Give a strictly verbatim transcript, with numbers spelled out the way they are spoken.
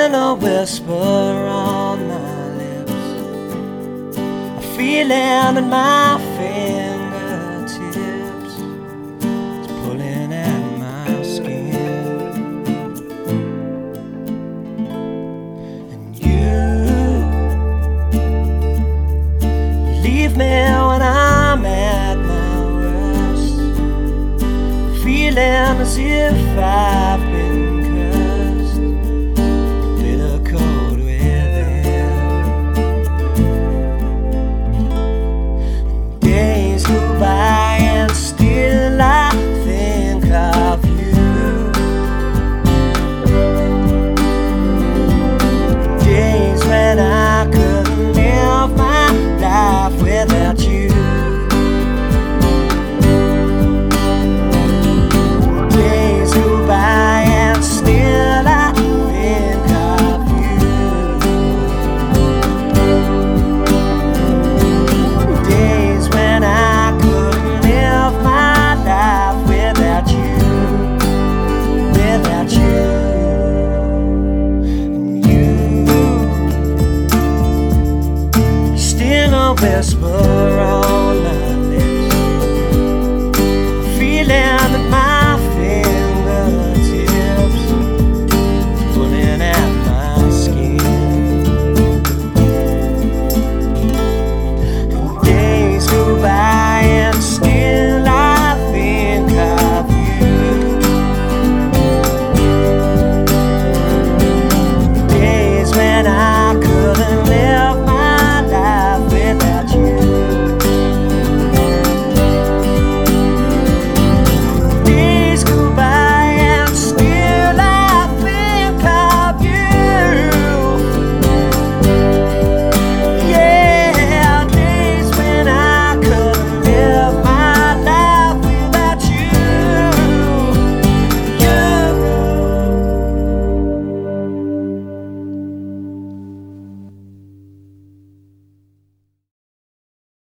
hearing a whisper on my lips, a feeling in my fingertips, it's pulling at my skin. And you, you leave me when I'm at my worst, feeling as if I